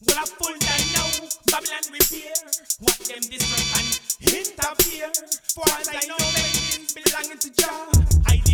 Well, I full die now, Babylon repair. What them disrupt and interfere. For as I know, vengeance belonging to Jah. I